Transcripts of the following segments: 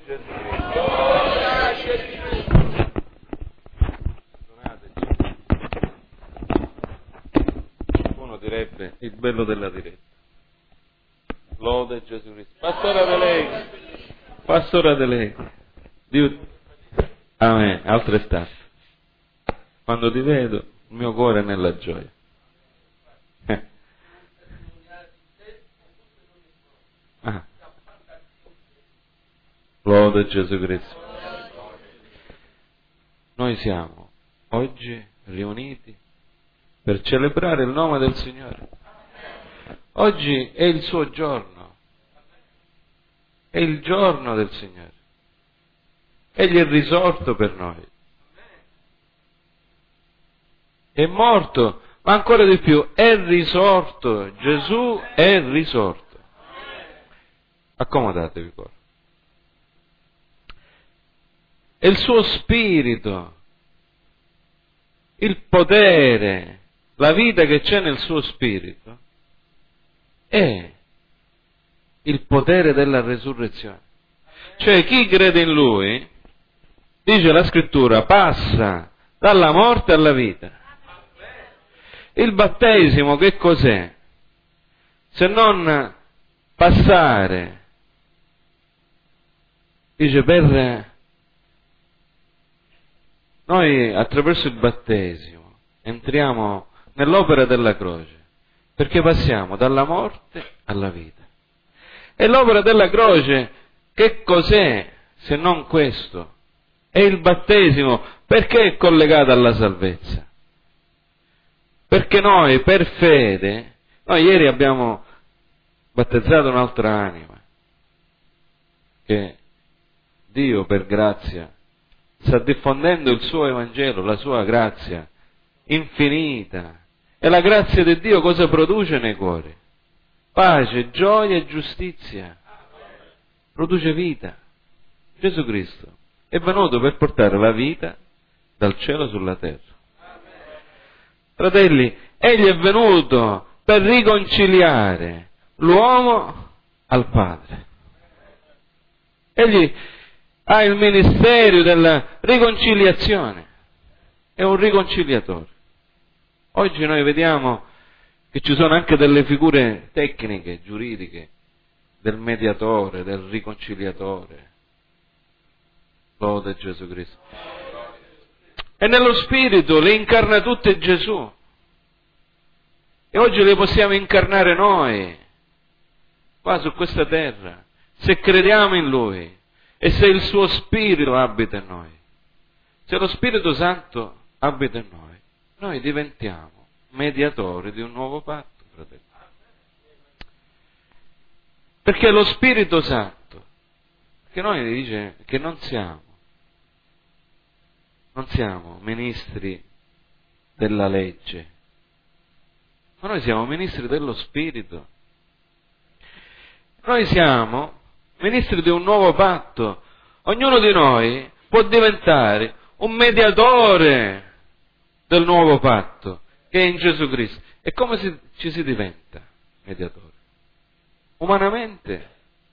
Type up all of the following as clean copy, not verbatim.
Gesù. Uno direbbe il bello della diretta. Lode Gesù Cristo. Pastore De Lei. Dio. Amen. Altre state. Quando ti vedo, il mio cuore è nella gioia. Lode Gesù Cristo. Noi siamo oggi riuniti per celebrare il nome del Signore. Oggi è il suo giorno. È il giorno del Signore. Egli è risorto per noi. È morto, ma ancora di più, è risorto. Gesù è risorto. Accomodatevi ora. È il suo spirito, il potere, la vita che c'è nel suo spirito, è il potere della resurrezione. Cioè chi crede in lui, dice la scrittura, passa dalla morte alla vita. Il battesimo che cos'è? Se non passare, dice, per noi attraverso il battesimo entriamo nell'opera della croce, perché passiamo dalla morte alla vita. E l'opera della croce che cos'è se non questo? È il battesimo. Perché è collegata alla salvezza? Perché noi per fede, noi ieri abbiamo battezzato un'altra anima, che Dio per grazia sta diffondendo il suo Evangelo, la sua grazia infinita. E la grazia di Dio cosa produce nei cuori? Pace, gioia e giustizia. Produce vita. Gesù Cristo è venuto per portare la vita dal cielo sulla terra. Fratelli, Egli è venuto per riconciliare l'uomo al Padre. Egli ha il ministero della riconciliazione. È un riconciliatore. Oggi noi vediamo che ci sono anche delle figure tecniche, giuridiche, del mediatore, del riconciliatore. Lode Gesù Cristo. E nello Spirito le incarna tutte Gesù. E oggi le possiamo incarnare noi, qua su questa terra, se crediamo in Lui e se il suo Spirito abita in noi. Se lo Spirito Santo abita in noi diventiamo mediatori di un nuovo patto, fratelli. Perché lo Spirito Santo, che noi dice che non siamo ministri della legge, ma noi siamo ministri dello Spirito. Noi siamo ministri di un nuovo patto. Ognuno di noi può diventare un mediatore del nuovo patto che è in Gesù Cristo. E come ci si diventa mediatori? Umanamente.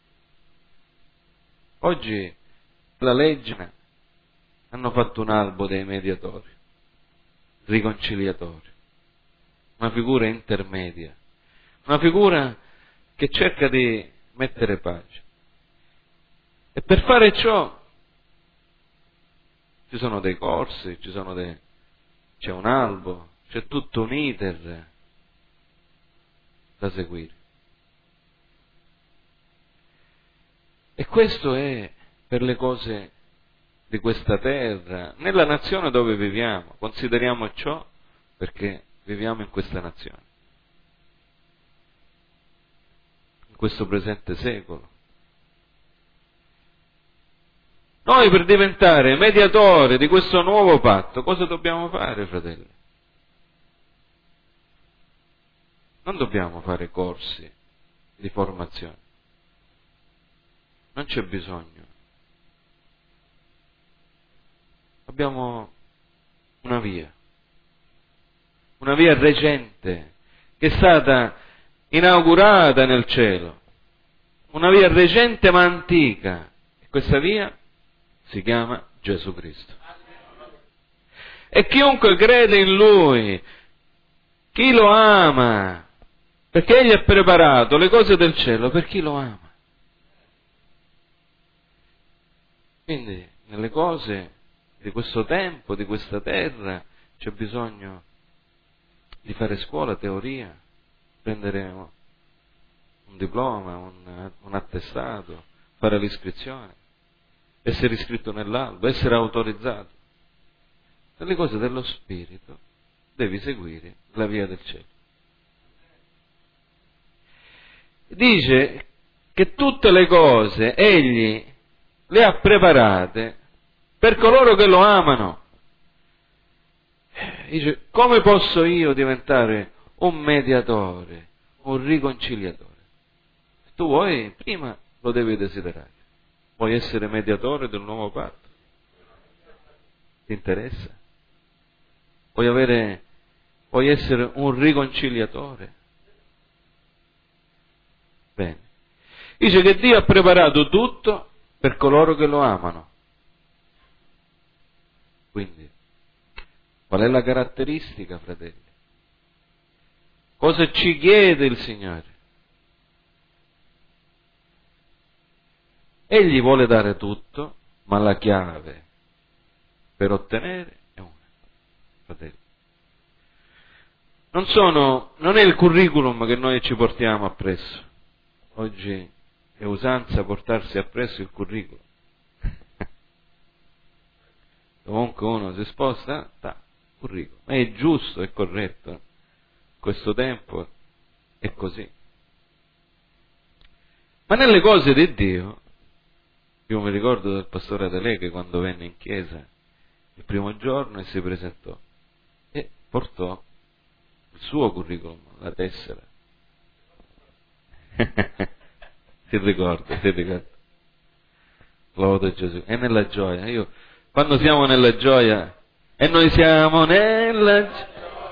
Oggi la legge hanno fatto un albo dei mediatori, riconciliatori, una figura intermedia, una figura che cerca di mettere pace. E per fare ciò ci sono dei corsi, c'è un albo, c'è tutto un iter da seguire. E questo è per le cose di questa terra, nella nazione dove viviamo. Consideriamo ciò perché viviamo in questa nazione, in questo presente secolo. Noi per diventare mediatori di questo nuovo patto, cosa dobbiamo fare, fratelli? Non dobbiamo fare corsi di formazione. Non c'è bisogno. Abbiamo una via recente che è stata inaugurata nel cielo, una via recente ma antica. Questa via si chiama Gesù Cristo. E chiunque crede in Lui, chi lo ama, perché Egli ha preparato le cose del cielo per chi lo ama. Quindi, nelle cose di questo tempo, di questa terra, c'è bisogno di fare scuola, teoria, prendere un diploma, un attestato, fare l'iscrizione, essere iscritto nell'albo, essere autorizzato. Nelle cose dello Spirito devi seguire la via del cielo. Dice che tutte le cose Egli le ha preparate per coloro che lo amano. Dice, come posso io diventare un mediatore, un riconciliatore? Tu vuoi, prima lo devi desiderare. Vuoi essere mediatore del nuovo patto? Ti interessa? Vuoi essere un riconciliatore? Bene. Dice che Dio ha preparato tutto per coloro che lo amano. Quindi, qual è la caratteristica, fratelli? Cosa ci chiede il Signore? Egli vuole dare tutto, ma la chiave per ottenere è una. Fratelli. Non è il curriculum che noi ci portiamo appresso. Oggi è usanza portarsi appresso il curriculum. Comunque uno si sposta, curriculum. Ma è giusto, è corretto. Questo tempo è così. Ma nelle cose di Dio, io mi ricordo del pastore Adele che quando venne in chiesa il primo giorno e si presentò e portò il suo curriculum, la tessera. si ricorda. Lode Gesù. È nella gioia. Quando siamo nella gioia, e noi siamo nella gioia.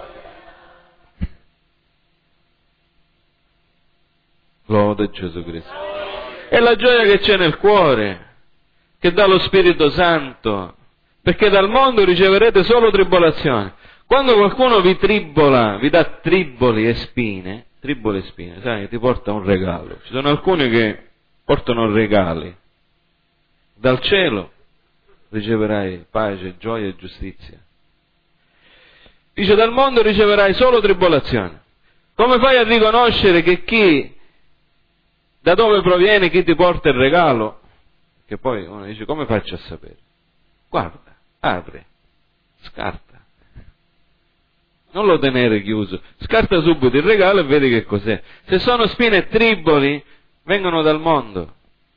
Lode Gesù Cristo. È la gioia che c'è nel cuore, che dà lo Spirito Santo, perché dal mondo riceverete solo tribolazione. Quando qualcuno vi tribola, vi dà triboli e spine, sai, ti porta un regalo. Ci sono alcuni che portano regali. Dal cielo riceverai pace, gioia e giustizia. Dice, dal mondo riceverai solo tribolazione. Come fai a riconoscere che da dove proviene chi ti porta il regalo? Che poi uno dice, come faccio a sapere? Guarda, apri, scarta. Non lo tenere chiuso, scarta subito il regalo e vedi che cos'è. Se sono spine e triboli, vengono dal mondo.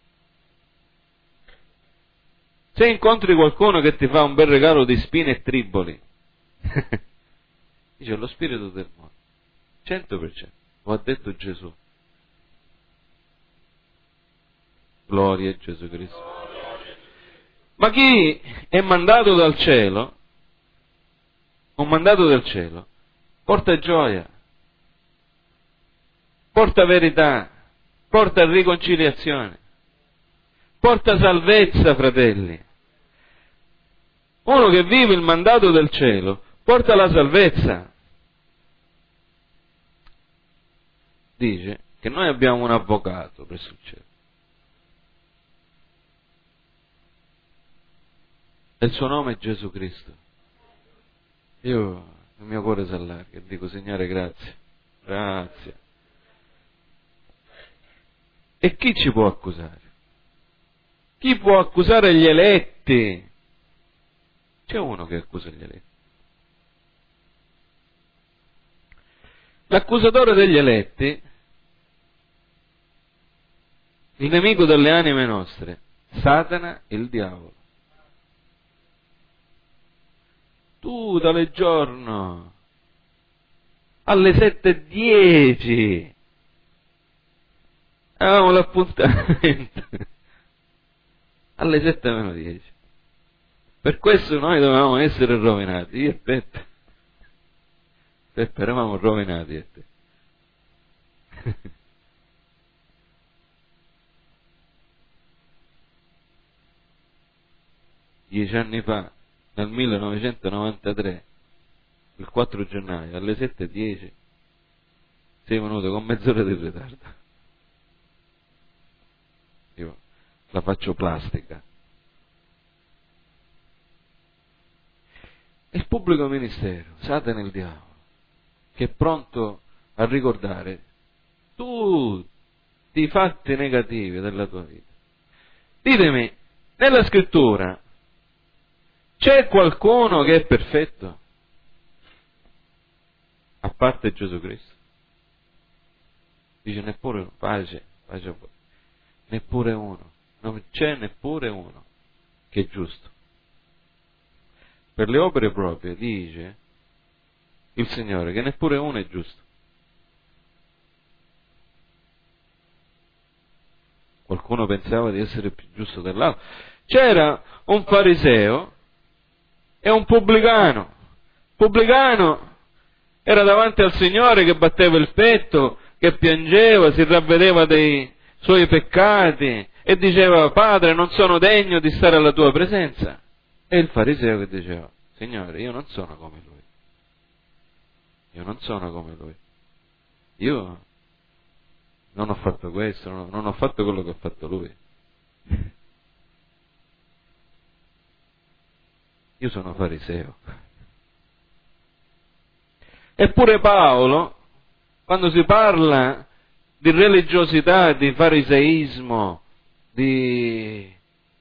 Se incontri qualcuno che ti fa un bel regalo di spine e triboli, dice lo spirito del mondo, 100%, lo ha detto Gesù. Gloria a Gesù Cristo. Ma chi è mandato dal cielo, un mandato del cielo, porta gioia, porta verità, porta riconciliazione, porta salvezza, fratelli. Uno che vive il mandato del cielo porta la salvezza. Dice che noi abbiamo un avvocato presso il cielo. E il suo nome è Gesù Cristo. Io, il mio cuore si allarga e dico, Signore, grazie. E chi ci può accusare? Chi può accusare gli eletti? C'è uno che accusa gli eletti. L'accusatore degli eletti, il nemico delle anime nostre, Satana, il diavolo. Tu tale giorno alle 7:10 avevamo l'appuntamento alle 7:10. Per questo noi dovevamo essere rovinati, io e Peppe eravamo rovinati e te. 10 anni fa, nel 1993, il 4 gennaio, alle 7:10, sei venuto con mezz'ora di ritardo. Io la faccio plastica. E il pubblico ministero, Satana il diavolo, che è pronto a ricordare tutti i fatti negativi della tua vita. Ditemi, nella scrittura c'è qualcuno che è perfetto? A parte Gesù Cristo? Dice neppure pace a voi. Neppure uno. Non c'è neppure uno che è giusto. Per le opere proprie dice il Signore che neppure uno è giusto. Qualcuno pensava di essere più giusto dell'altro. C'era un fariseo e un pubblicano. Pubblicano era davanti al Signore che batteva il petto, che piangeva, si ravvedeva dei suoi peccati e diceva: Padre, non sono degno di stare alla tua presenza. E il fariseo che diceva: Signore, io non sono come lui. Io non sono come lui. Io non ho fatto questo, non ho fatto quello che ha fatto lui. Io sono fariseo. Eppure Paolo, quando si parla di religiosità, di fariseismo, di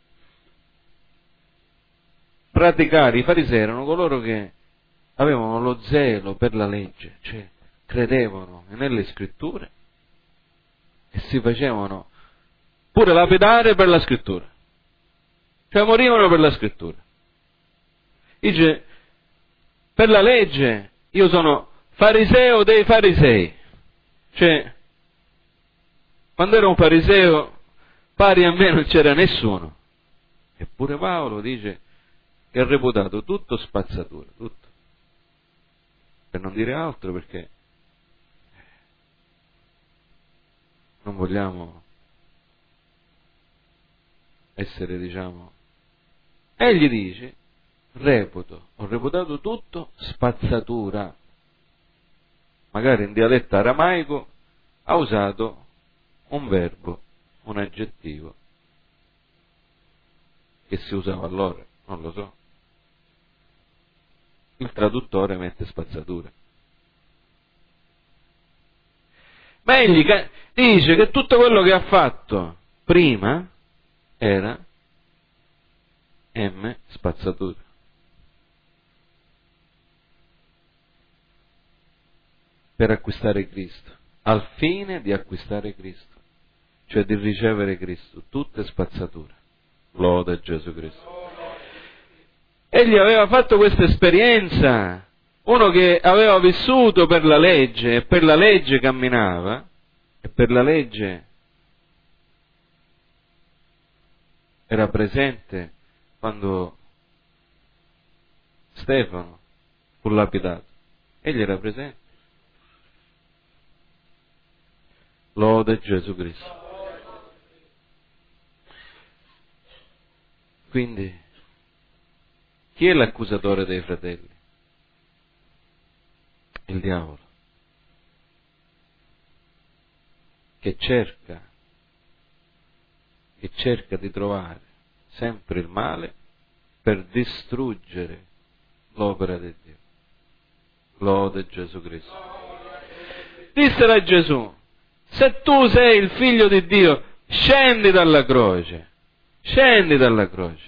praticare, i farisei erano coloro che avevano lo zelo per la legge, cioè credevano nelle scritture e si facevano pure lapidare per la scrittura, cioè morivano per la scrittura. Dice, per la legge io sono fariseo dei farisei, cioè quando ero un fariseo pari a me non c'era nessuno. Eppure Paolo dice che ha reputato tutto spazzatura, tutto, per non dire altro, perché non vogliamo essere, diciamo, egli dice: ho reputato tutto spazzatura. Magari in dialetto aramaico ha usato un verbo, un aggettivo che si usava allora, non lo so. Il traduttore mette spazzatura. Ma egli dice che tutto quello che ha fatto prima era spazzatura. Per acquistare Cristo, al fine di acquistare Cristo, cioè di ricevere Cristo, tutte spazzature. Lode Gesù Cristo. Egli aveva fatto questa esperienza, uno che aveva vissuto per la legge e per la legge camminava, e per la legge era presente quando Stefano fu lapidato. Egli era presente. Lode Gesù Cristo. Quindi, chi è l'accusatore dei fratelli? Il diavolo, che cerca di trovare sempre il male per distruggere l'opera di Dio. Lode Gesù Cristo. Dissero a Gesù: se tu sei il figlio di Dio, scendi dalla croce. Scendi dalla croce.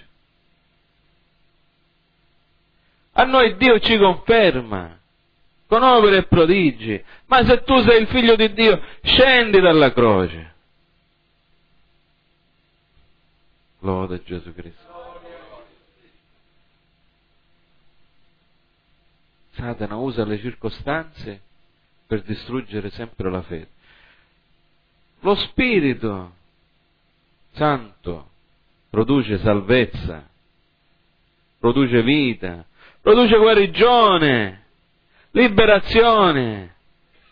A noi Dio ci conferma con opere e prodigi, ma se tu sei il figlio di Dio, scendi dalla croce. Lode Gesù Cristo. Satana usa le circostanze per distruggere sempre la fede. Lo Spirito Santo produce salvezza, produce vita, produce guarigione, liberazione.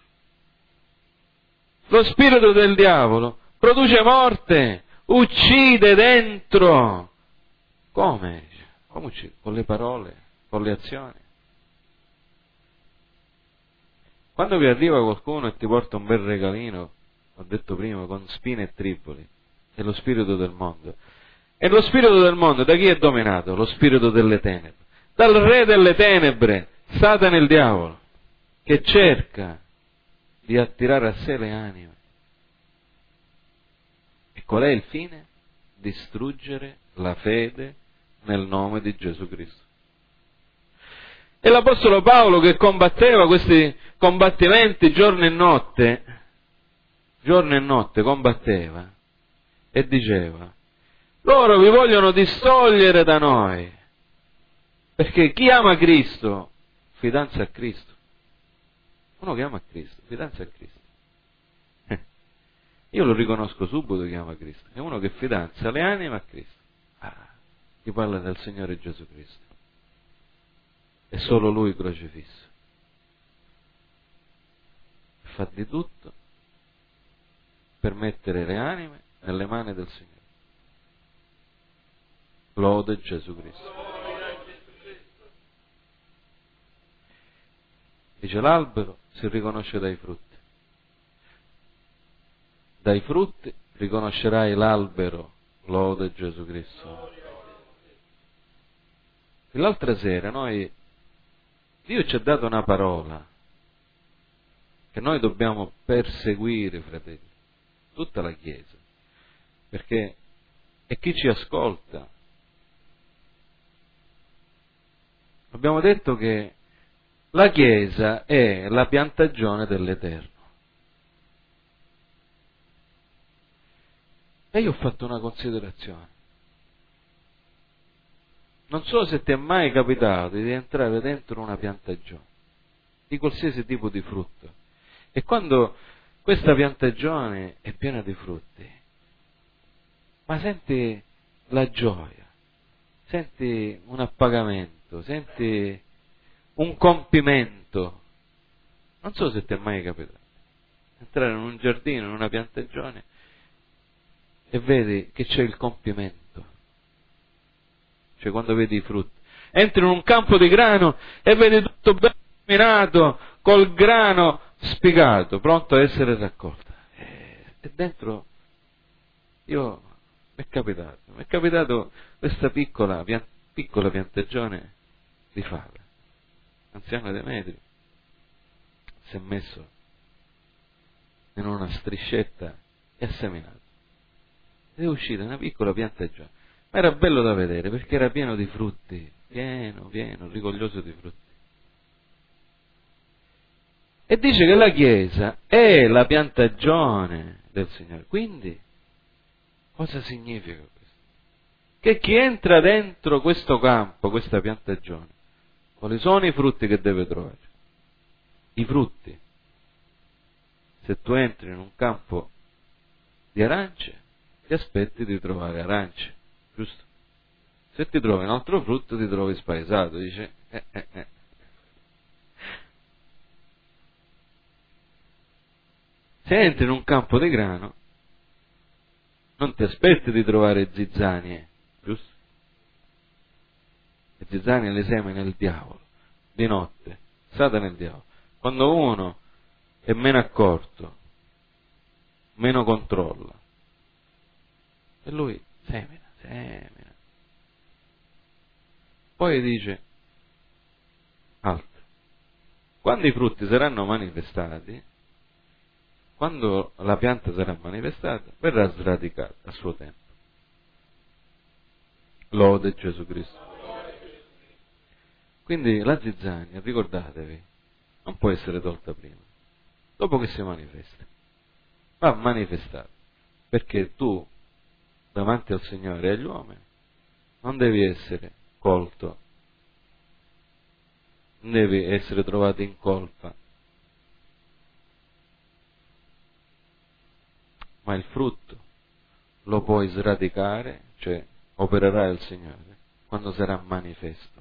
Lo spirito del diavolo produce morte, uccide dentro. Come? Proviamoci con le parole, con le azioni. Quando vi arriva qualcuno e ti porta un bel regalino, ho detto prima, con spine e tripoli, è lo spirito del mondo. E lo spirito del mondo da chi è dominato? Lo spirito delle tenebre. Dal re delle tenebre, Satana il diavolo, che cerca di attirare a sé le anime. E qual è il fine? Distruggere la fede nel nome di Gesù Cristo. E l'Apostolo Paolo, che combatteva questi combattimenti giorno e notte combatteva e diceva: loro vi vogliono distogliere da noi, perché chi ama Cristo fidanza a Cristo. Uno che ama Cristo fidanza a Cristo. Io lo riconosco subito che ama Cristo, è uno che fidanza le anime a Cristo. Chi parla del Signore Gesù Cristo. È solo Lui crocifisso. Fa di tutto per mettere le anime nelle mani del Signore. Lode Gesù Cristo. Dice: l'albero si riconosce dai frutti. Dai frutti riconoscerai l'albero. Lode Gesù Cristo. L'altra sera Dio ci ha dato una parola che noi dobbiamo perseguire, fratelli, tutta la Chiesa, perché è chi ci ascolta. Abbiamo detto che la Chiesa è la piantagione dell'Eterno. E io ho fatto una considerazione. Non so se ti è mai capitato di entrare dentro una piantagione, di qualsiasi tipo di frutto. E quando questa piantagione è piena di frutti, ma senti la gioia, senti un appagamento, senti un compimento. Non so se ti è mai capitato entrare in un giardino, in una piantagione, e vedi che c'è il compimento. Cioè, quando vedi i frutti, entri in un campo di grano e vedi tutto ben minato, col grano spigato, pronto a essere raccolto. E dentro mi è capitato questa piccola piantagione di fave. Anziano dei metri si è messo in una striscetta e ha seminato. Ed è uscita una piccola piantagione. Ma era bello da vedere perché era pieno di frutti, pieno, rigoglioso di frutti. E dice che la Chiesa è la piantagione del Signore. Quindi, cosa significa questo? Che chi entra dentro questo campo, questa piantagione, quali sono i frutti che deve trovare? I frutti. Se tu entri in un campo di arance, ti aspetti di trovare arance. Giusto? Se ti trovi un altro frutto ti trovi spaesato, dice Se entri in un campo di grano non ti aspetti di trovare zizzanie, giusto? Le zizzanie le semina il diavolo, di notte, Satana è il diavolo. Quando uno è meno accorto, meno controlla, e lui semina. Poi dice altro: quando i frutti saranno manifestati, quando la pianta sarà manifestata, verrà sradicata a suo tempo. Lode Gesù Cristo. Quindi la zizzania, ricordatevi, non può essere tolta prima, dopo che si manifesta. Va manifestata, perché tu davanti al Signore e agli uomini non devi essere colto, non devi essere trovato in colpa, ma il frutto lo puoi sradicare, cioè opererà il Signore quando sarà manifesto.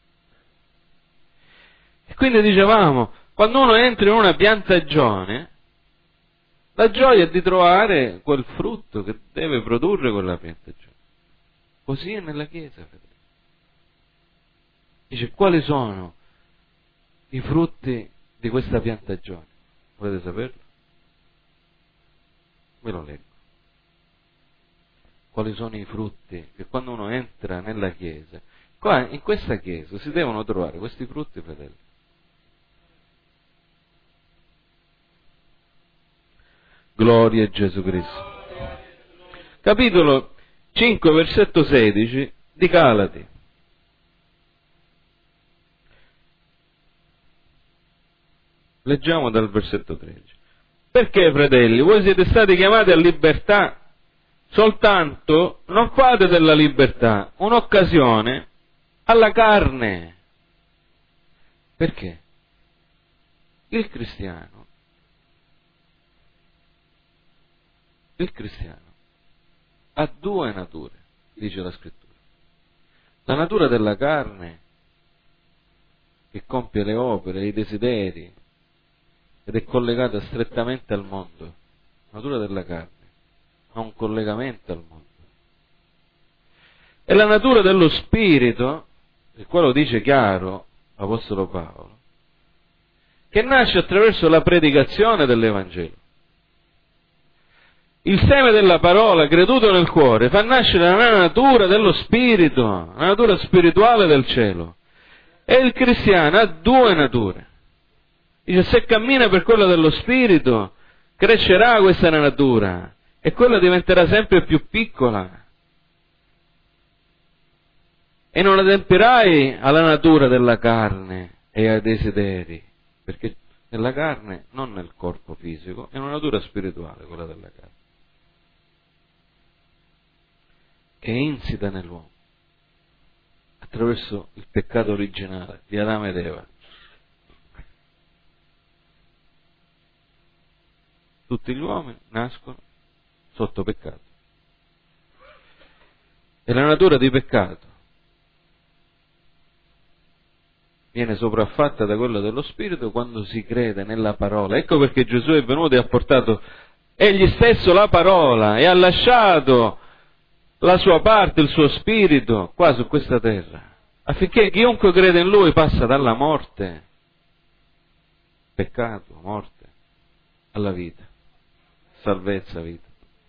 E quindi dicevamo, quando uno entra in una piantagione, la gioia è di trovare quel frutto che deve produrre quella piantagione. Così è nella Chiesa, fratelli. Dice, quali sono i frutti di questa piantagione? Volete saperlo? Ve lo leggo. Quali sono i frutti che quando uno entra nella Chiesa, qua in questa Chiesa si devono trovare questi frutti, fratelli. Gloria a Gesù Cristo. Capitolo 5, versetto 16 di Galati. Leggiamo dal versetto 13. Perché, fratelli, voi siete stati chiamati a libertà, soltanto non fate della libertà un'occasione alla carne. Perché? Il cristiano ha due nature, dice la Scrittura. La natura della carne, che compie le opere, i desideri, ed è collegata strettamente al mondo. La natura della carne ha un collegamento al mondo. E la natura dello spirito, il quale lo dice chiaro l'Apostolo Paolo, che nasce attraverso la predicazione dell'Evangelo. Il seme della parola creduto nel cuore fa nascere la natura dello spirito, la natura spirituale del cielo. E il cristiano ha due nature. Dice, se cammina per quella dello spirito, crescerà questa natura e quella diventerà sempre più piccola. E non adempirai alla natura della carne e ai desideri, perché nella carne, non nel corpo fisico, è una natura spirituale quella della carne, che è insita nell'uomo attraverso il peccato originale di Adamo ed Eva. Tutti gli uomini nascono sotto peccato. E la natura di peccato viene sopraffatta da quella dello spirito quando si crede nella parola. Ecco perché Gesù è venuto e ha portato egli stesso la parola e ha lasciato la sua parte, il suo spirito qua su questa terra, affinché chiunque crede in lui passa dalla morte, peccato, morte, alla vita, salvezza, vita.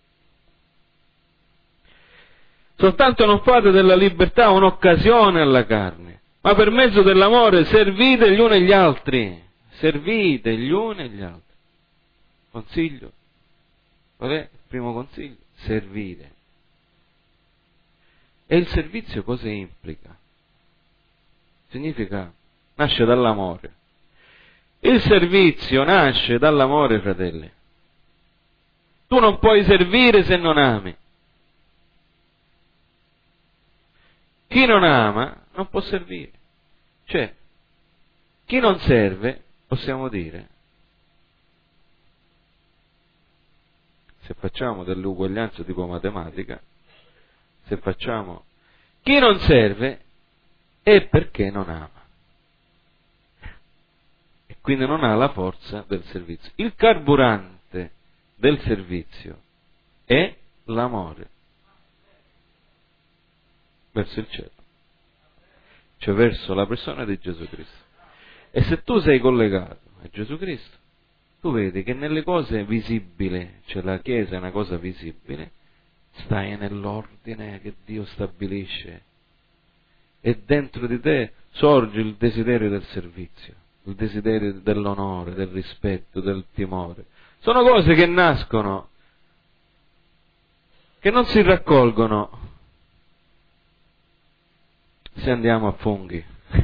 Soltanto non fate della libertà un'occasione alla carne, ma per mezzo dell'amore servite gli uni gli altri. Servite gli uni gli altri. Consiglio. Qual è il primo consiglio? Servire. E il servizio cosa implica? Significa, nasce dall'amore. Il servizio nasce dall'amore, fratelli. Tu non puoi servire se non ami. Chi non ama non può servire. Cioè, chi non serve, possiamo dire, se facciamo delle uguaglianze tipo matematica, se facciamo chi non serve è perché non ama. E quindi non ha la forza del servizio. Il carburante del servizio è l'amore verso il cielo, cioè verso la persona di Gesù Cristo. E se tu sei collegato a Gesù Cristo, tu vedi che nelle cose visibili, cioè la Chiesa è una cosa visibile, stai nell'ordine che Dio stabilisce e dentro di te sorge il desiderio del servizio, il desiderio dell'onore, del rispetto, del timore. Sono cose che nascono, che non si raccolgono se andiamo a funghi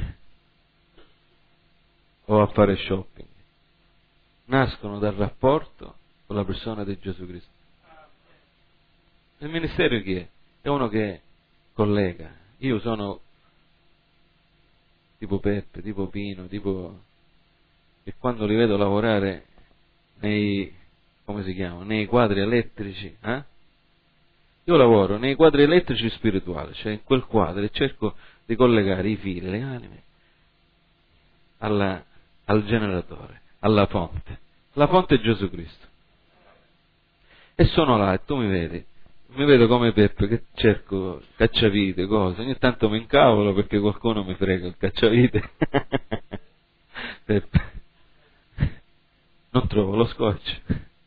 o a fare shopping. Nascono dal rapporto con la persona di Gesù Cristo. Il ministero chi è? È uno che collega. Io sono tipo Peppe, tipo Pino, tipo che quando li vedo lavorare nei, come si chiama, nei quadri elettrici, io lavoro nei quadri elettrici spirituali, cioè in quel quadro e cerco di collegare i fili, le anime al generatore, alla fonte. La fonte è Gesù Cristo. E sono là e tu mi vedi mi vedo come Peppe che cerco cacciavite, cose, ogni tanto mi incavolo perché qualcuno mi frega il cacciavite. Peppe, non trovo lo scotch.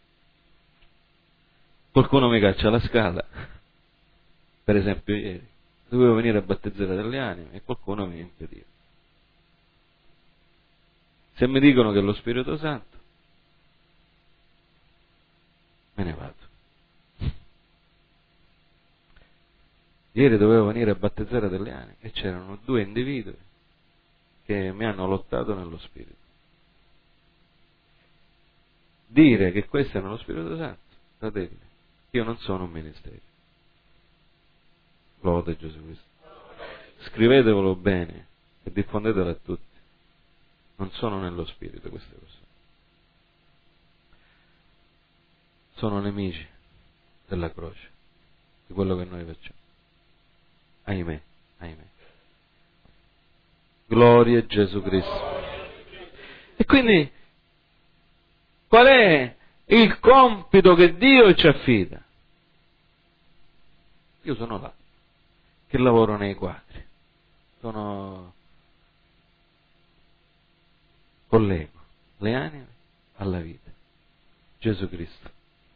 Qualcuno mi caccia la scala. Per esempio ieri dovevo venire a battezzare delle anime e qualcuno mi impediva. Se mi dicono che è lo Spirito Santo, me ne vado. Ieri dovevo venire a battezzare delle anime e c'erano 2 individui che mi hanno lottato nello Spirito. Dire che questo è nello Spirito Santo, fratelli, io non sono un ministero. Lode Gesù Cristo. Scrivetevelo bene e diffondetelo a tutti. Non sono nello Spirito queste persone. Sono nemici della croce, di quello che noi facciamo. Ahimè, ahimè. Gloria a Gesù Cristo. E quindi, qual è il compito che Dio ci affida? Io sono là, che lavoro nei quadri, collego le anime alla vita, Gesù Cristo.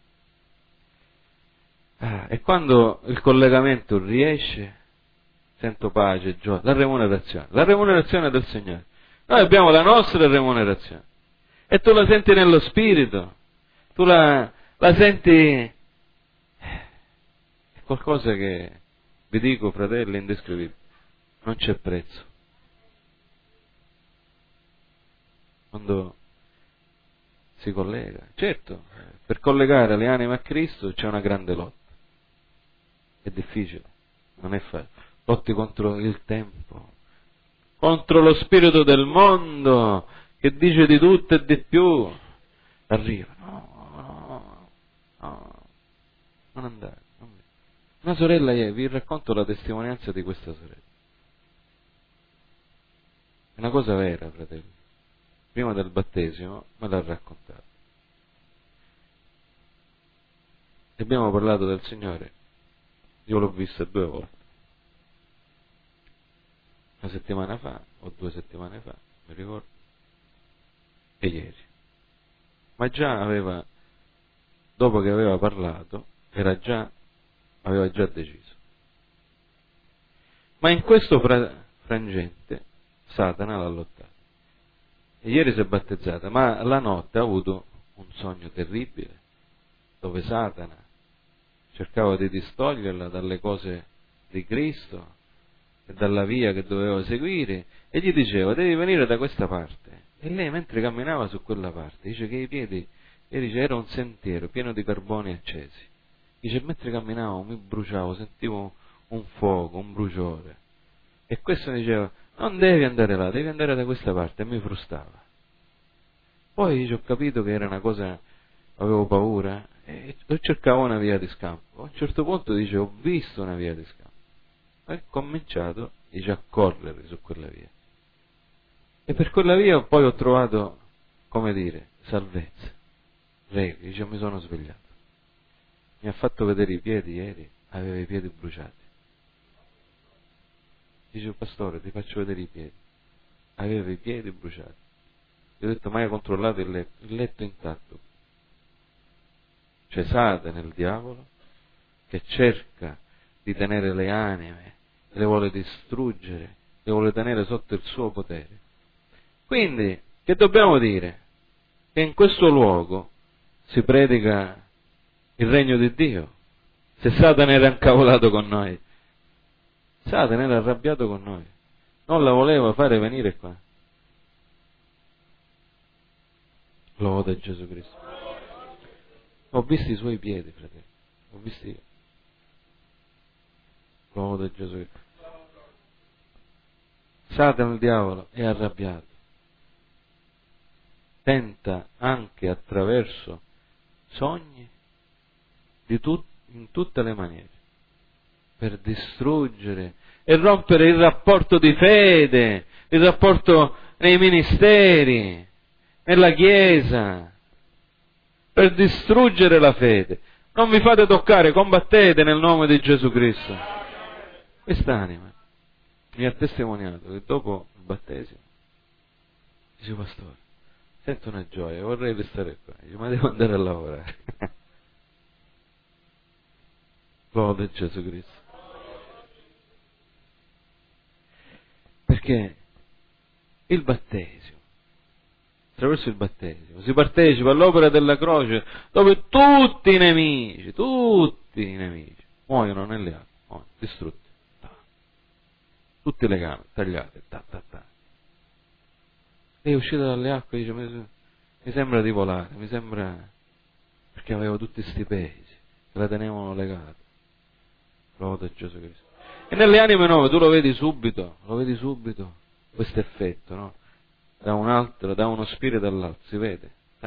E quando il collegamento riesce, sento pace e gioia, la remunerazione del Signore. Noi abbiamo la nostra remunerazione e tu la senti nello Spirito, tu la senti, è qualcosa che, vi dico fratelli, è indescrivibile, non c'è prezzo. Quando si collega, certo, per collegare le anime a Cristo c'è una grande lotta, è difficile, non è facile, lotti contro il tempo, contro lo spirito del mondo che dice di tutto e di più, arriva, no, non andare. Una sorella ieri, vi racconto la testimonianza di questa sorella, è una cosa vera, fratelli, prima del battesimo me l'ha raccontato, e abbiamo parlato del Signore, io l'ho vista 2 volte, una settimana fa o 2 settimane fa, mi ricordo, e ieri. Ma già aveva, dopo che aveva parlato, aveva già deciso. Ma in questo frangente Satana l'ha lottato. E ieri si è battezzata, ma la notte ha avuto un sogno terribile, dove Satana cercava di distoglierla dalle cose di Cristo e dalla via che doveva seguire, e gli diceva: devi venire da questa parte. E lei, mentre camminava su quella parte, dice che i piedi, e dice, era un sentiero pieno di carboni accesi, dice, mentre camminavo mi bruciavo, sentivo un fuoco, un bruciore, e questo mi diceva: non devi andare là, devi andare da questa parte, e mi frustava. Poi dice, ho capito che era una cosa, avevo paura e cercavo una via di scampo. A un certo punto dice, ho visto una via di scampo e ho cominciato, dice, a correre su quella via, e per quella via poi ho trovato, come dire, salvezza, regole. Dice, mi sono svegliato, mi ha fatto vedere i piedi ieri, aveva i piedi bruciati. Dice, pastore, ti faccio vedere i piedi, aveva i piedi bruciati. Gli ho detto, ma hai controllato il letto intatto? C'è Satana, il diavolo, che cerca di tenere le anime, le vuole distruggere, le vuole tenere sotto il suo potere. Quindi, che dobbiamo dire? Che in questo luogo si predica il regno di Dio. Se Satana era incavolato con noi, Satana era arrabbiato con noi, non la voleva fare venire qua. Lode Gesù Cristo. Ho visto i suoi piedi, fratelli, ho visto io. Lode Gesù Cristo. Satana, il diavolo, è arrabbiato. Tenta anche attraverso sogni in tutte le maniere per distruggere e rompere il rapporto di fede, il rapporto nei ministeri, nella Chiesa, per distruggere la fede. Non vi fate toccare, combattete nel nome di Gesù Cristo. Quest'anima mi ha testimoniato che dopo il battesimo dice: pastore, sento una gioia, vorrei restare qua. Dice: ma devo andare a lavorare. Lode Gesù Cristo. Perché il battesimo, attraverso il battesimo, si partecipa all'opera della croce, dove tutti i nemici muoiono nelle acque, distrutti. Tutti i legami tagliati. Lei è uscita dalle acque e dice: mi sembra di volare, mi sembra, perché avevo tutti sti pesi che la tenevano legata. Lode Gesù Cristo. E nelle anime nuove tu lo vedi subito, questo effetto, no? Da un altro, da uno spirito all'altro, si vede.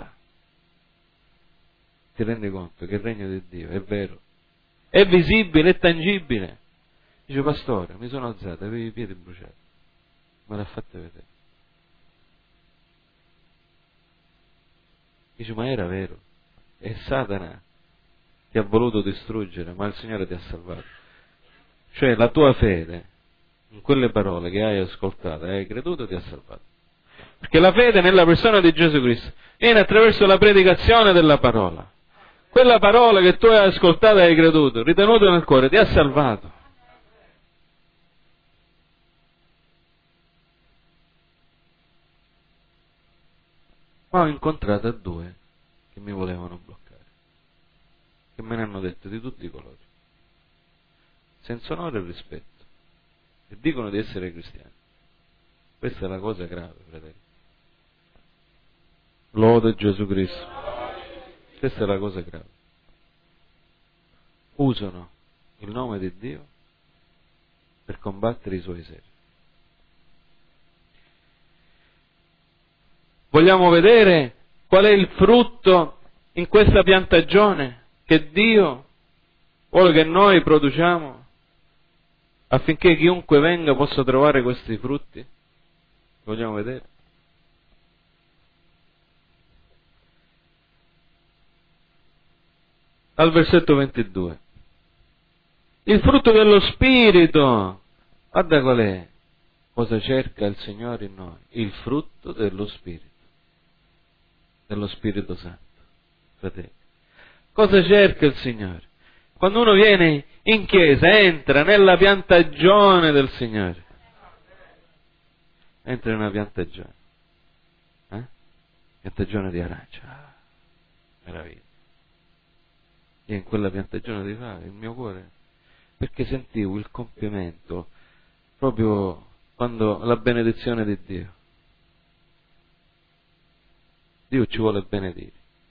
Ti rendi conto che il regno di Dio è vero, è visibile, è tangibile. Dice: pastore, mi sono alzato, avevi i piedi bruciati, me l'ha fatto vedere. Dice: ma era vero, è Satana ti ha voluto distruggere, ma il Signore ti ha salvato. Cioè la tua fede in quelle parole che hai ascoltato, hai creduto, ti ha salvato. Perché la fede nella persona di Gesù Cristo viene attraverso la predicazione della parola. Quella parola che tu hai ascoltato e hai creduto, ritenuto nel cuore, ti ha salvato. Ma ho incontrato due che mi volevano bloccare, che me ne hanno detto di tutti i colori, senza onore e rispetto, e dicono di essere cristiani. Questa è la cosa grave, fratelli. Lode Gesù Cristo. Questa è la cosa grave. Usano il nome di Dio per combattere i suoi servi. Vogliamo vedere qual è il frutto in questa piantagione che Dio vuole che noi produciamo affinché chiunque venga possa trovare questi frutti? Vogliamo vedere? Al versetto 22. Il frutto dello Spirito. Guarda qual è. Cosa cerca il Signore in noi? Il frutto dello Spirito Santo. Fratelli. Cosa cerca il Signore? Quando uno viene in chiesa, entra nella piantagione del Signore. Entra in una piantagione. Piantagione di arancia. Meraviglia. Io in quella piantagione di fare il mio cuore, perché sentivo il compimento proprio quando la benedizione di Dio. Dio ci vuole benedire.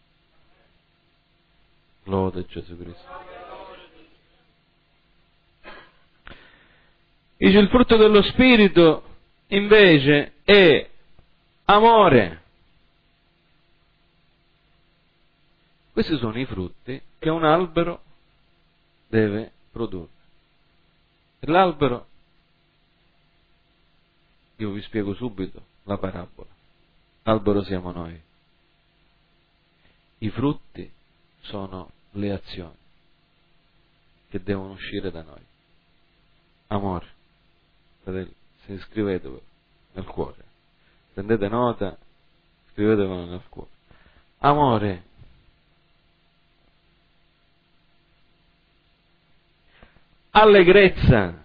Lode Gesù Cristo. Dice: il frutto dello Spirito invece è amore. Questi sono i frutti che un albero deve produrre. E l'albero, io vi spiego subito la parabola. L'albero siamo noi. I frutti sono le azioni che devono uscire da noi. Amore. Fratelli, se scrivetelo nel cuore. Prendete nota, scrivetelo nel cuore. Amore. Allegrezza.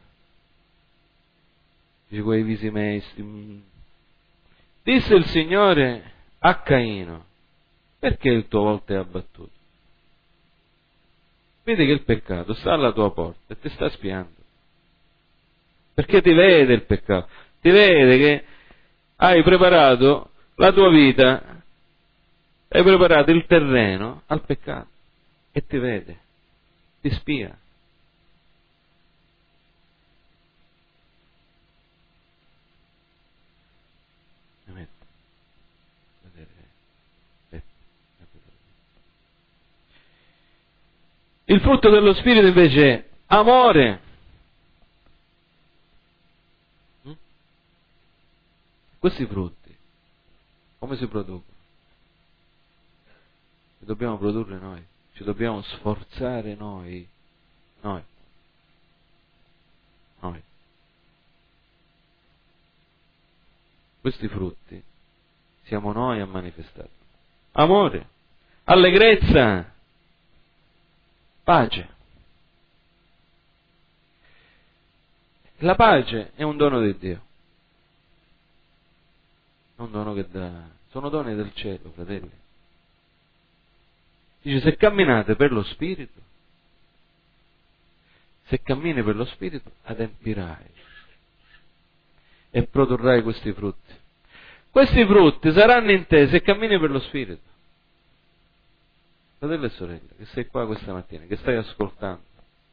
Dice: quei visi mesti. Disse il Signore a Caino: perché il tuo volto è abbattuto? Vedi che il peccato sta alla tua porta e ti sta spiando. Perché ti vede il peccato, ti vede che hai preparato la tua vita, hai preparato il terreno al peccato e ti vede, ti spia. Il frutto dello Spirito invece è amore. Questi frutti, come si producono? Li dobbiamo produrre noi. ci dobbiamo sforzare noi. Questi frutti siamo noi a manifestarli. Amore, allegrezza, pace. La pace è un dono di Dio. È un dono che dà. Sono doni del cielo, fratelli. Dice, se camminate per lo Spirito, se cammini per lo Spirito, adempirai e produrrai questi frutti. Questi frutti saranno in te se cammini per lo Spirito. Fratello e sorelle, che sei qua questa mattina, che stai ascoltando,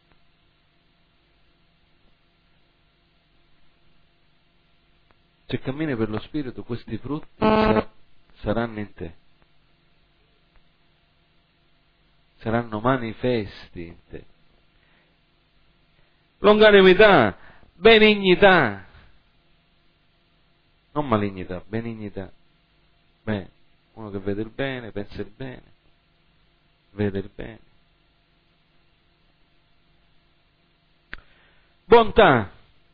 se cammini per lo Spirito, questi frutti saranno in te. Saranno manifesti in te. Longanimità, benignità, non malignità, benignità. Bene, uno che vede il bene, pensa il bene, vede il bene. Bontà,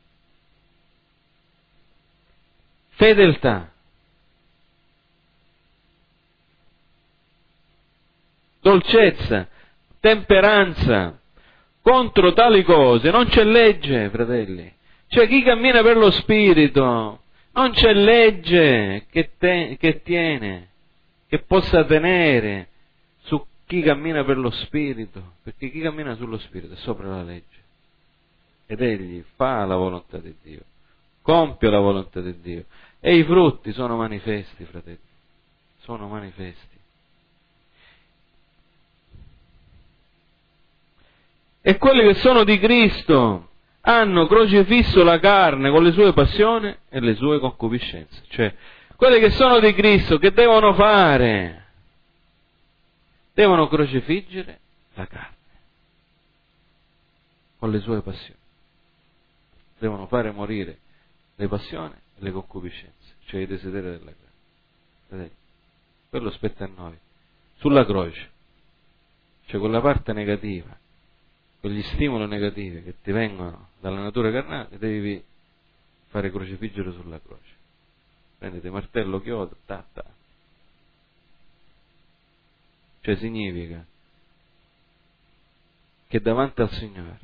fedeltà, dolcezza, temperanza. Contro tali cose non c'è legge, fratelli. Cioè chi cammina per lo Spirito non c'è legge che tiene, che possa tenere su chi cammina per lo Spirito, perché chi cammina sullo Spirito è sopra la legge. Ed egli fa la volontà di Dio, compie la volontà di Dio. E i frutti sono manifesti, fratelli, sono manifesti. E quelli che sono di Cristo hanno crocifisso la carne con le sue passioni e le sue concupiscenze. Cioè, quelli che sono di Cristo, che devono fare? Devono crocifiggere la carne con le sue passioni. Devono fare morire le passioni e le concupiscenze, cioè i desideri della carne. Vedete? Quello spetta a noi. Sulla croce, cioè quella parte negativa, quegli stimoli negativi che ti vengono dalla natura carnale, devi fare crocifiggere sulla croce. Prendete martello, chiodo, tatta. Cioè significa che davanti al Signore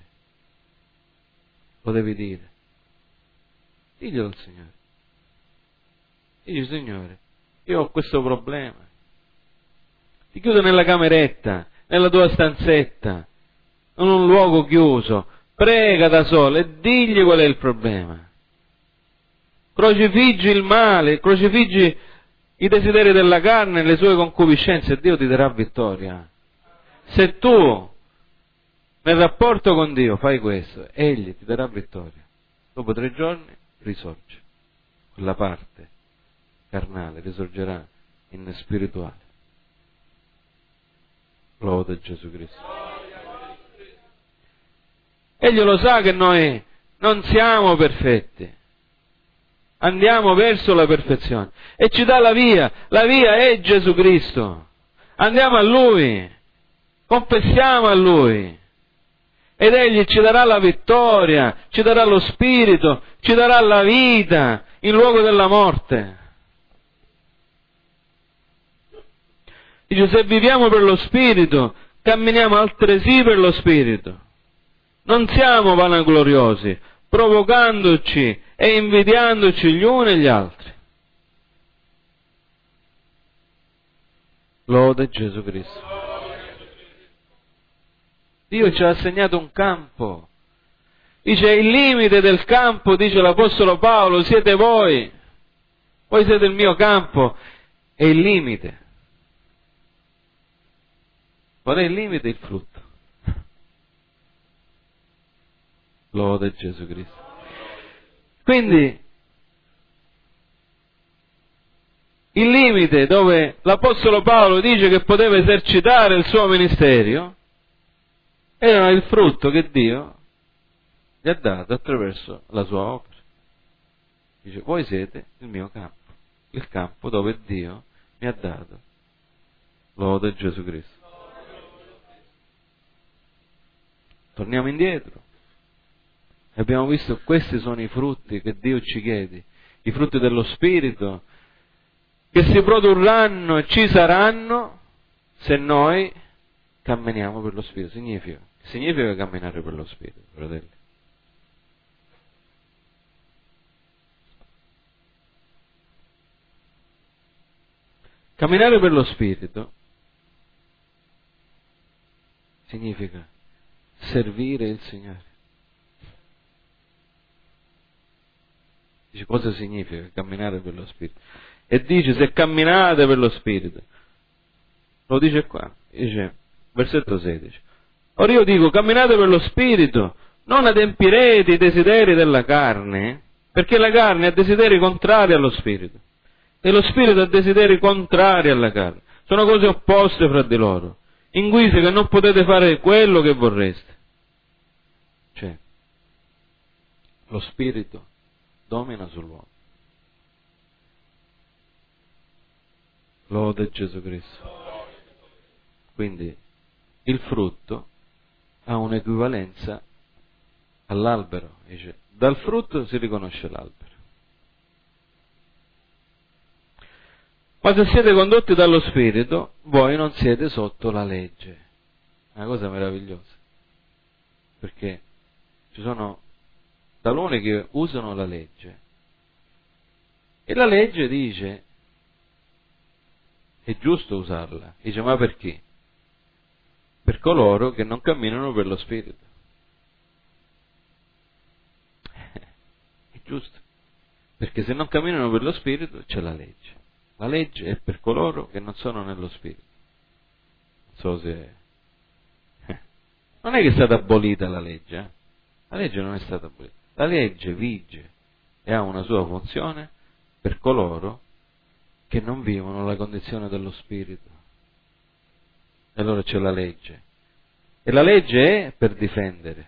lo devi dire. Diglielo al Signore. Digli, Signore, io ho questo problema. Ti chiudo nella cameretta, nella tua stanzetta, in un luogo chiuso, prega da solo e digli qual è il problema. Crocifiggi il male, crocifiggi i desideri della carne e le sue concupiscenze e Dio ti darà vittoria. Se tu nel rapporto con Dio fai questo, Egli ti darà vittoria. Dopo 3 giorni risorge. Quella parte carnale risorgerà in spirituale. Lode a Gesù Cristo. Egli lo sa che noi non siamo perfetti, andiamo verso la perfezione e ci dà la via è Gesù Cristo. Andiamo a Lui, confessiamo a Lui ed Egli ci darà la vittoria, ci darà lo Spirito, ci darà la vita in luogo della morte. Dice, se viviamo per lo Spirito, camminiamo altresì per lo Spirito. Non siamo vanagloriosi, provocandoci e invidiandoci gli uni e gli altri. Lode Gesù Cristo. Dio ci ha assegnato un campo. Dice, il limite del campo, dice l'Apostolo Paolo, siete voi. Voi siete il mio campo. È il limite. Qual è il limite? Il frutto. Lode Gesù Cristo. Quindi, il limite dove l'Apostolo Paolo dice che poteva esercitare il suo ministero era il frutto che Dio gli ha dato attraverso la sua opera. Dice, voi siete il mio campo, il campo dove Dio mi ha dato. Lode Gesù Cristo. Torniamo indietro. Abbiamo visto questi sono i frutti che Dio ci chiede, i frutti dello Spirito, che si produrranno e ci saranno se noi camminiamo per lo Spirito. Significa camminare per lo Spirito, fratelli. Camminare per lo Spirito significa servire il Signore. Dice, cosa significa camminare per lo Spirito? E dice, se camminate per lo Spirito, lo dice qua, dice, versetto 16, ora io dico, camminate per lo Spirito, non adempirete i desideri della carne, perché la carne ha desideri contrari allo Spirito, e lo Spirito ha desideri contrari alla carne. Sono cose opposte fra di loro, in cui che non potete fare quello che vorreste. Cioè, lo Spirito domina sull'uomo. Lode Gesù Cristo. Quindi il frutto ha un'equivalenza all'albero. Dice, dal frutto si riconosce l'albero. Ma se siete condotti dallo Spirito, voi non siete sotto la legge. È una cosa meravigliosa. Perché ci sono taluni che usano la legge. E la legge dice, è giusto usarla. Dice, ma perché? Per coloro che non camminano per lo Spirito. È giusto. Perché se non camminano per lo Spirito c'è la legge. La legge è per coloro che non sono nello Spirito. Non so se... Non è che è stata abolita la legge, eh? La legge non è stata abolita. La legge vige e ha una sua funzione per coloro che non vivono la condizione dello Spirito. E allora c'è la legge. E la legge è per difendere.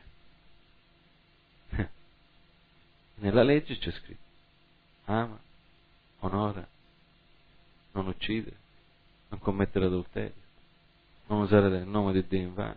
Nella legge c'è scritto: ama, onora, non uccidere, non commettere adulterio, non usare il nome di Dio in vano,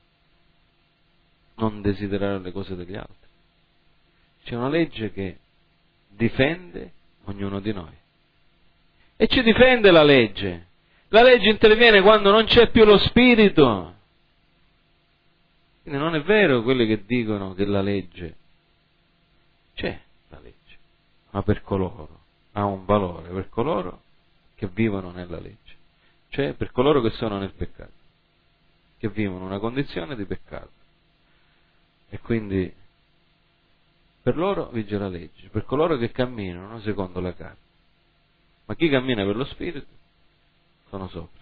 non desiderare le cose degli altri. C'è una legge che difende ognuno di noi. E ci difende la legge. La legge interviene quando non c'è più lo Spirito. Quindi non è vero quelli che dicono che la legge, c'è la legge, ma per coloro, ha un valore per coloro che vivono nella legge, cioè per coloro che sono nel peccato, che vivono una condizione di peccato. E quindi per loro vige la legge, per coloro che camminano secondo la carne. Ma chi cammina per lo Spirito sono sopra.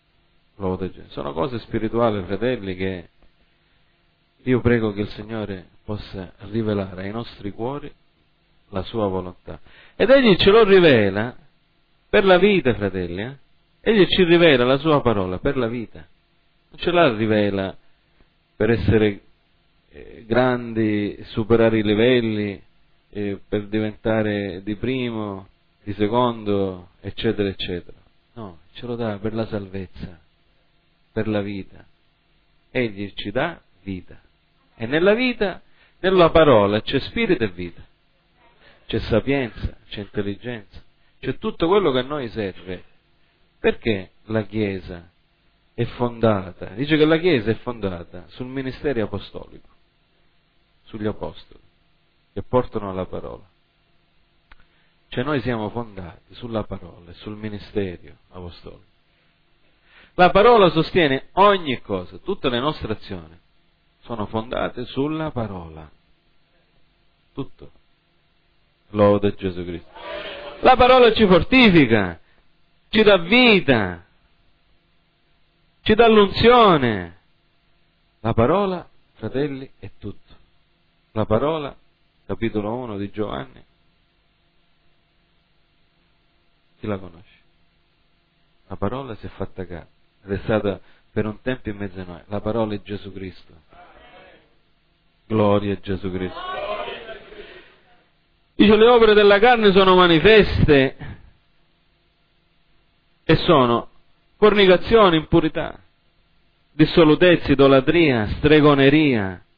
Sono cose spirituali, fratelli, che io prego che il Signore possa rivelare ai nostri cuori la sua volontà. Ed Egli ce lo rivela per la vita, fratelli. Egli ci rivela la sua parola per la vita. Non ce la rivela per essere grandi, superare i livelli, per diventare di primo, di secondo, eccetera, eccetera. No, ce lo dà per la salvezza, per la vita. Egli ci dà vita. E nella vita, nella parola, c'è spirito e vita. C'è sapienza, c'è intelligenza, c'è tutto quello che a noi serve. Perché la Chiesa è fondata? Dice che la Chiesa è fondata sul ministero apostolico, sugli apostoli che portano la parola. Cioè noi siamo fondati sulla parola e sul ministero apostolico. La parola sostiene ogni cosa, tutte le nostre azioni sono fondate sulla parola. Tutto. Lode Gesù Cristo. La parola ci fortifica, ci dà vita, ci dà l'unzione. La parola, fratelli, è tutto. La parola, capitolo 1 di Giovanni, chi la conosce? La parola si è fatta carne ed è stata per un tempo in mezzo a noi. La parola è Gesù Cristo. Gloria a Gesù Cristo. Dice, le opere della carne sono manifeste e sono fornicazione, impurità, dissolutezza, idolatria, stregoneria,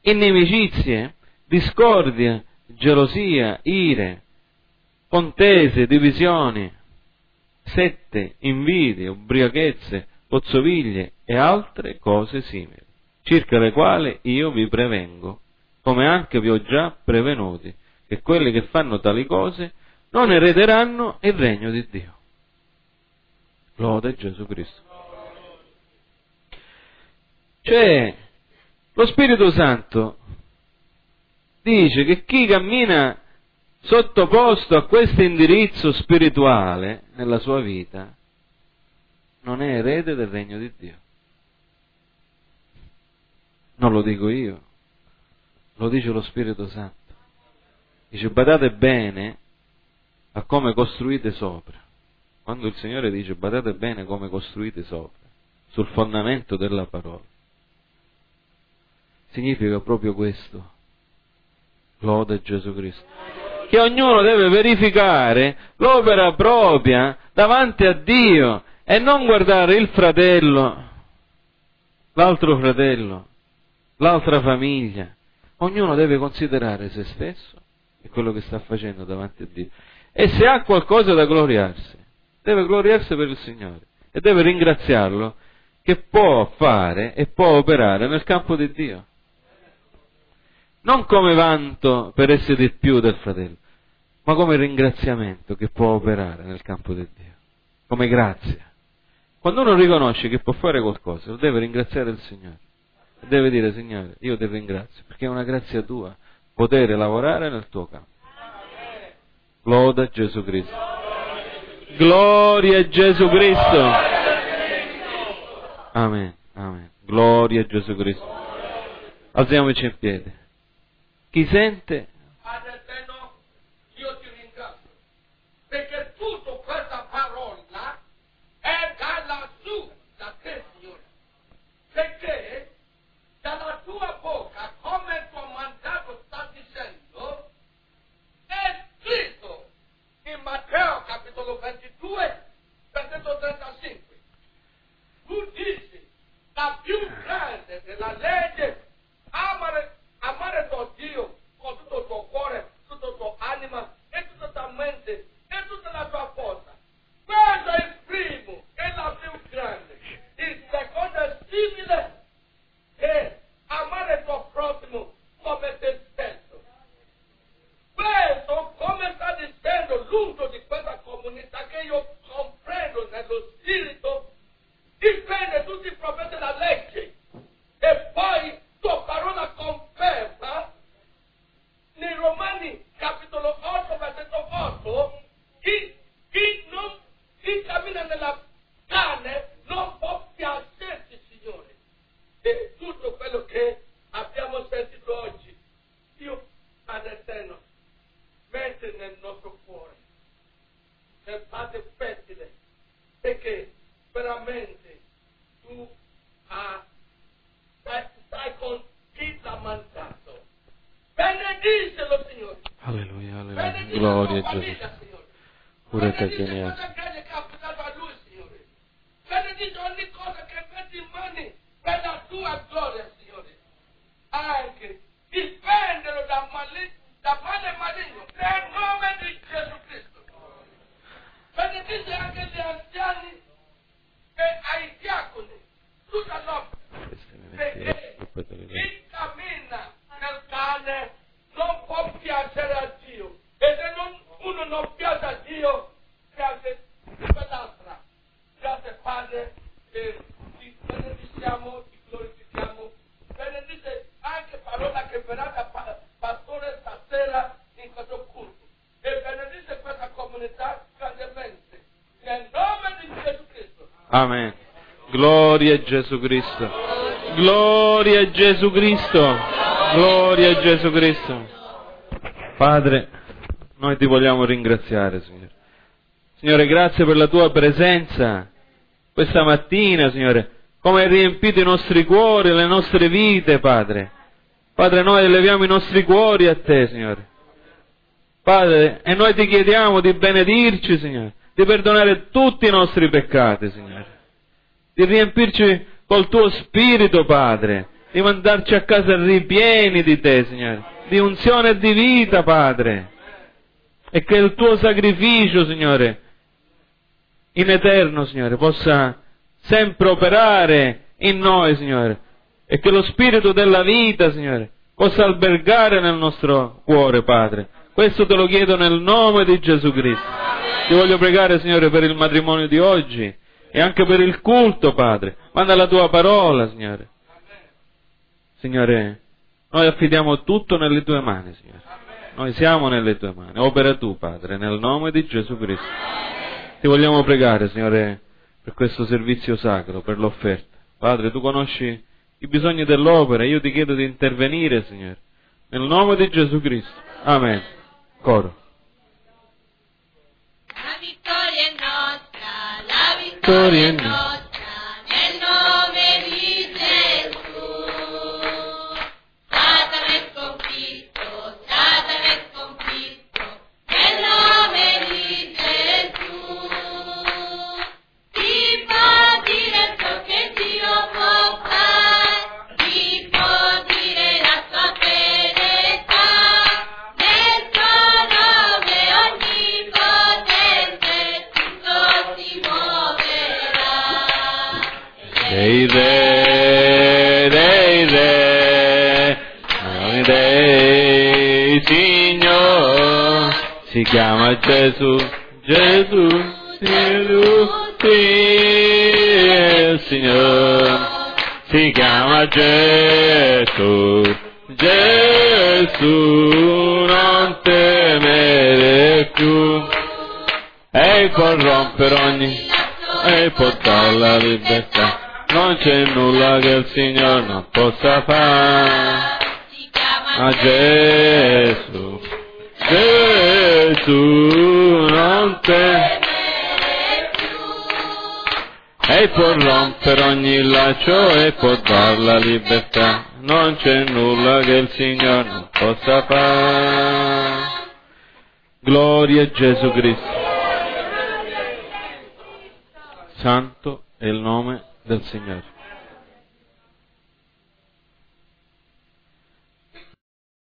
inimicizie, discordia, gelosia, ire, contese, divisioni, sette, invidie, ubriachezze, pozzoviglie e altre cose simili, circa le quali io vi prevengo, come anche vi ho già prevenuti, che quelli che fanno tali cose non erederanno il regno di Dio. Lode Gesù Cristo. Cioè, lo Spirito Santo dice che chi cammina sottoposto a questo indirizzo spirituale nella sua vita non è erede del regno di Dio. Non lo dico io, lo dice lo Spirito Santo. Dice: badate bene a come costruite sopra. Quando il Signore dice badate bene come costruite sopra, sul fondamento della parola, significa proprio questo. Lode Gesù Cristo. Che ognuno deve verificare l'opera propria davanti a Dio e non guardare il fratello, l'altro fratello, l'altra famiglia. Ognuno deve considerare se stesso e quello che sta facendo davanti a Dio. E se ha qualcosa da gloriarsi, deve gloriarsi per il Signore e deve ringraziarlo che può fare e può operare nel campo di Dio. Non come vanto per essere di più del fratello, ma come ringraziamento che può operare nel campo di Dio, come grazia. Quando uno riconosce che può fare qualcosa, lo deve ringraziare il Signore. Deve dire: Signore, io ti ringrazio, perché è una grazia tua poter lavorare nel tuo campo. Loda Gesù Cristo. Gloria a Gesù Cristo. Amen, amen. Gloria a Gesù Cristo. Alziamoci in piedi. Chi sente? Padre eterno, io ti ringrazio, perché tutta questa parola è da lassù, da te, Signore. Perché dalla tua bocca, come il tuo mandato sta dicendo, è scritto in Matteo capitolo 22, versetto 35. Tu dici, la più grande della legge, amare tuo Dio con tutto il tuo cuore, tutta la tua anima e tutta la tua mente e tutta la tua forza. Questo è il primo, è la più grande. Il secondo è simile, è amare il tuo prossimo come te stesso. Questo, come sta dicendo l'uso di questa comunità che io comprendo nello spirito, dipende tutti i profeti della legge. E poi tua parola conferma nei Romani capitolo 8 versetto 8 chi cammina nella carne non può piacerti, Signore. E tutto quello che abbiamo sentito oggi, Dio Padre eterno, mette nel nostro cuore, nel Padre fertile, perché veramente tu stai con chi l'ha mandato. Benedicelo, Signore. Alleluia, alleluia. Benedice Gloria la a tua Gesù. famiglia, Signore. Pure te che Benedice ne questa hai. casa che ha affidato a Lui, Signore. Benedice ogni cosa che metti in mani per la tua gloria, Signore. Anche difendelo da male maligno nel nome di Gesù Cristo. Benedice anche gli anziani e ai diaconi, tutta l'opera. Perché chi cammina nel cane non può piacere a Dio. E se uno non piace a Dio, piace quell'altra. Grazie Padre, ti benediciamo, ti glorifichiamo. Benedice anche parola che verrà da pastore stasera in questo culto. E benedice questa comunità grandemente. Nel nome di Gesù Cristo. Amen. Gloria a Gesù Cristo. Gloria a Gesù Cristo. Gloria a Gesù Cristo. Padre, noi ti vogliamo ringraziare, Signore. Signore, grazie per la tua presenza questa mattina, Signore. Come hai riempito i nostri cuori, le nostre vite, Padre. Padre, noi eleviamo i nostri cuori a te, Signore. Padre, e noi ti chiediamo di benedirci, Signore, di perdonare tutti i nostri peccati, Signore, di riempirci col tuo Spirito, Padre, di mandarci a casa ripieni di te, Signore, di unzione e di vita, Padre, e che il tuo sacrificio, Signore, in eterno, Signore, possa sempre operare in noi, Signore, e che lo spirito della vita, Signore, possa albergare nel nostro cuore, Padre. Questo te lo chiedo nel nome di Gesù Cristo. Ti voglio pregare, Signore, per il matrimonio di oggi e anche per il culto, Padre. Manda la tua parola, Signore. Signore, noi affidiamo tutto nelle tue mani, Signore. Noi siamo nelle tue mani. Opera tu, Padre, nel nome di Gesù Cristo. Ti vogliamo pregare, Signore, per questo servizio sacro, per l'offerta. Padre, tu conosci i bisogni dell'opera, io ti chiedo di intervenire, Signore, nel nome di Gesù Cristo. Amen. Coro. La vittoria è nostra, la Vittoria vittoria è è nostra, nel nome di Gesù. Satana è sconfitto, Satana è sconfitto, nel nome di Gesù. Chi può dire ciò che Dio può fare? Chi può dire la sua fedeltà? Nel suo nome onnipotente tutto si muoverà. Dei Signore, si chiama Gesù, Gesù, Gesù, sì, il Signore, si chiama Gesù, Gesù, non temere più, e può rompere ogni, e può dare la libertà. Non c'è nulla che il Signore non possa fare. Si chiama A Gesù, Gesù, non te. E può rompere ogni laccio e può dar la libertà. Non c'è nulla che il Signore non possa fare. Gloria a Gesù Cristo. Santo è il nome del Signore.